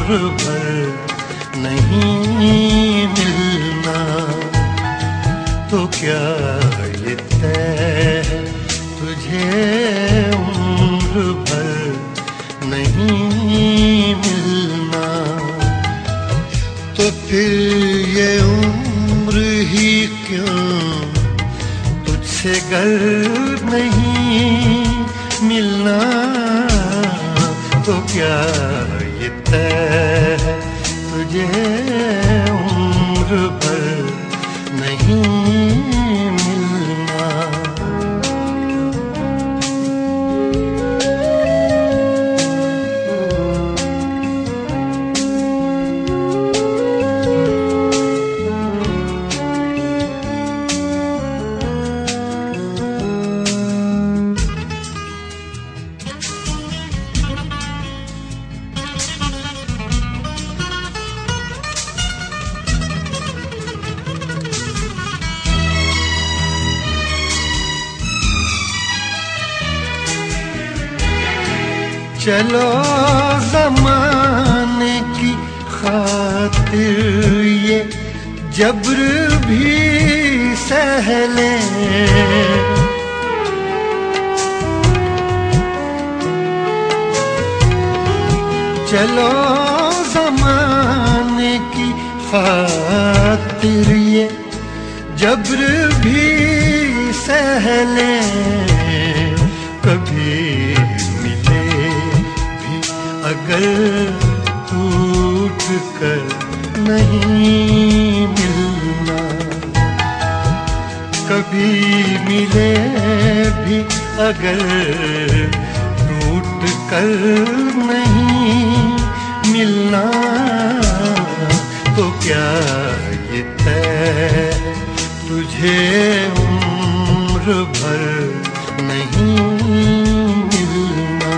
उम्र भर नहीं मिलना, तो क्या ये तय है तुझे उम्र भर नहीं मिलना, तो फिर ये उम्र ही क्यों तुझसे गर नहीं मिलना, तो क्या ये तय है तुझे उम्र भर नहीं मिलना। चलो ज़माने की खातिर ये जब्र भी सह लें, चलो ज़माने की खातिर ये जब्र भी सह लें, कभी अगर टूट कर नहीं मिलना, कभी मिले भी अगर टूट कर नहीं मिलना, तो क्या ये तय तुझे उम्र भर नहीं मिलना।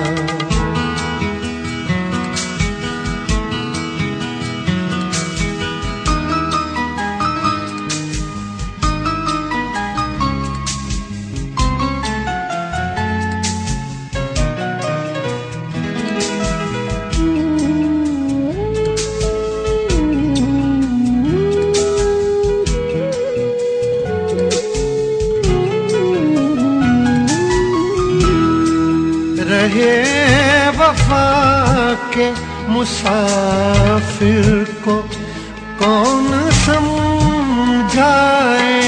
रहे वफा के मुसाफिर को कौन समझाए,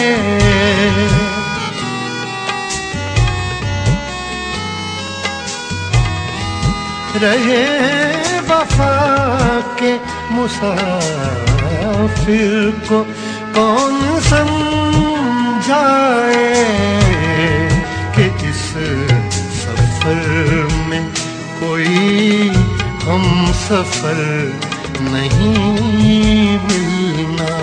रहे वफा के मुसाफिर को कौन समझाए, कि इस सफर में कोई हम सफर नहीं मिलना,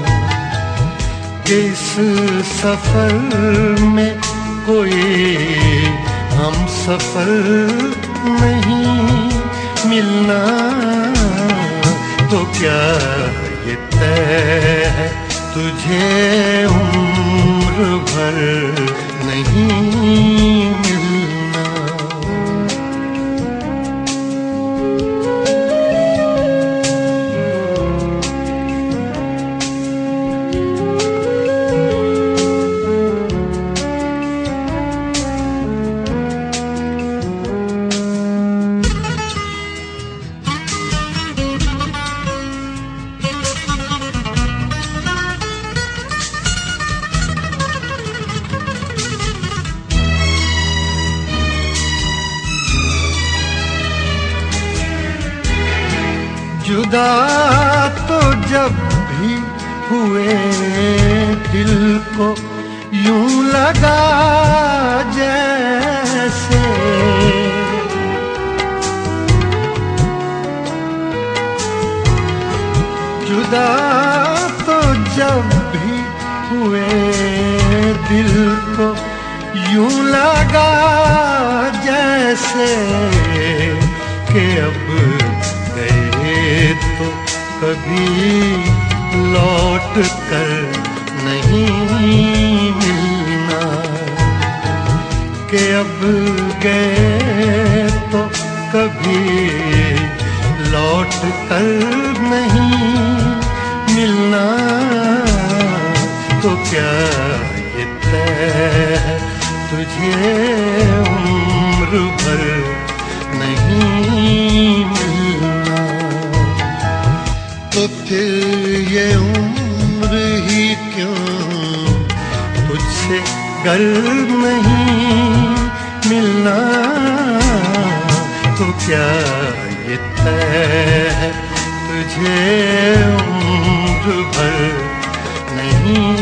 कि इस सफर में कोई हम सफर नहीं मिलना, तो क्या ये तय है तुझे उम्र भर नहीं मिलना। जुदा तो जब भी हुए दिल को यूं लगा जैसे, जुदा तो जब भी हुए दिल को यूं लगा जैसे, कि अब तो कभी लौट कर नहीं मिलना, कि अब गए तो कभी लौट कर नहीं मिलना, तो क्या ये तय है तुझे उम्र भर नहीं मिलना। तो फिर ये उम्र ही क्यों तुझसे गर नहीं मिलना, तो क्या ये तय है तुझे उम्र भर नहीं